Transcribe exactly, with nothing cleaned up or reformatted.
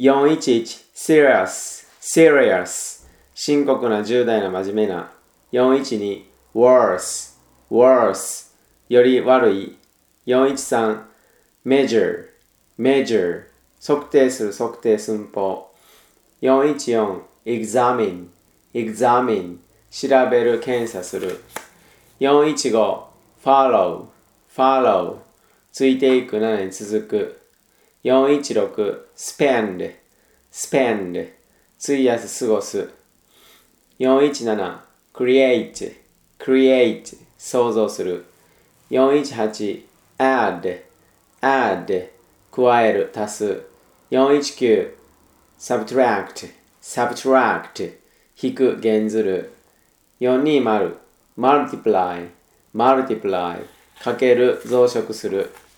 よんいちいち serious serious 深刻な重大な真面目な。よんいちに worse worse より悪い。よんいちさん measure measure 測定する測定寸法。よんいちよん examine examine 調べる検査する。よんいちご follow follow ついていくなに続く。よんいちろく spend spend 費やす過ごす。よんいちなな create create 創造する。よんいちはち add add 加える足す。よんいちきゅう subtract subtract 引く減ずる。よんにーまる multiply multiply かける増殖する。